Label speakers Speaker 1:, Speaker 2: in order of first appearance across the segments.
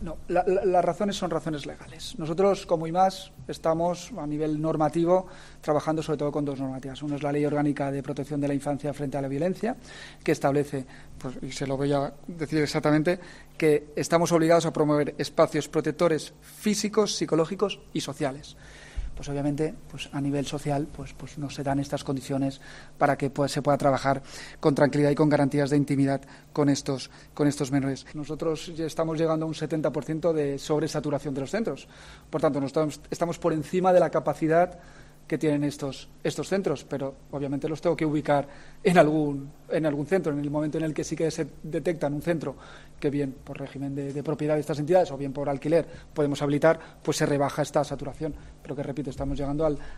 Speaker 1: No, las razones son razones legales. Nosotros, como IMAS, estamos a nivel normativo trabajando sobre todo con dos normativas. Uno es la Ley Orgánica de Protección de la Infancia frente a la Violencia, que establece, pues, y se lo voy a decir exactamente, que estamos obligados a promover espacios protectores físicos, psicológicos y sociales. Pues obviamente, pues a nivel social, pues no se dan estas condiciones para que se pueda trabajar con tranquilidad y con garantías de intimidad con estos menores. Nosotros ya estamos llegando a un 70% de sobresaturación de los centros. Por tanto, nosotros estamos por encima de la capacidad que tienen estos centros, pero obviamente los tengo que ubicar en algún centro. En el momento en el que sí que se detectan un centro que bien por régimen de propiedad de estas entidades o bien por alquiler podemos habilitar, pues se rebaja esta saturación. Pero que repito, estamos llegando al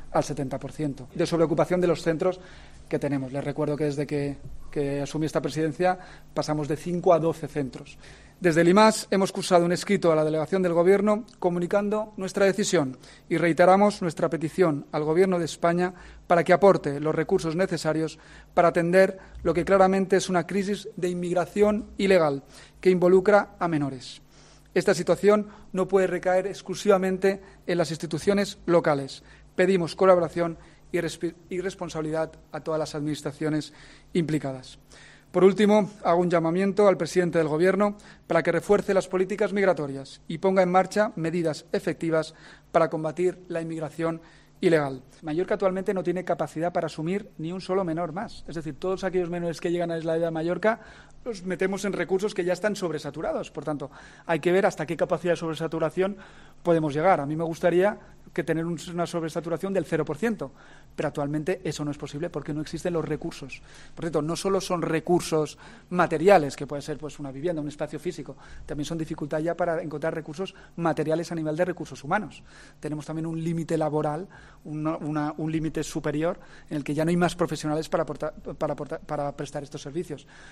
Speaker 1: 70% de sobreocupación de los centros que tenemos. Les recuerdo que desde que asumí esta presidencia pasamos de 5 a 12 centros. Desde el IMAS hemos cursado un escrito a la delegación del Gobierno comunicando nuestra decisión y reiteramos nuestra petición al Gobierno de España para que aporte los recursos necesarios para atender lo que claramente es una crisis de inmigración ilegal que involucra a menores. Esta situación no puede recaer exclusivamente en las instituciones locales. Pedimos colaboración y responsabilidad a todas las administraciones implicadas. Por último, hago un llamamiento al presidente del Gobierno para que refuerce las políticas migratorias y ponga en marcha medidas efectivas para combatir la inmigración ilegal. Mallorca actualmente no tiene capacidad para asumir ni un solo menor más. Es decir, todos aquellos menores que llegan a la isla de Mallorca los metemos en recursos que ya están sobresaturados. Por tanto, hay que ver hasta qué capacidad de sobresaturación podemos llegar. A mí me gustaría tener una sobresaturación del 0%, pero actualmente eso no es posible porque no existen los recursos. Por cierto, no solo son recursos materiales, que puede ser pues una vivienda, un espacio físico, también son dificultad ya para encontrar recursos materiales a nivel de recursos humanos. Tenemos también un límite laboral, un límite superior en el que ya no hay más profesionales para prestar estos servicios.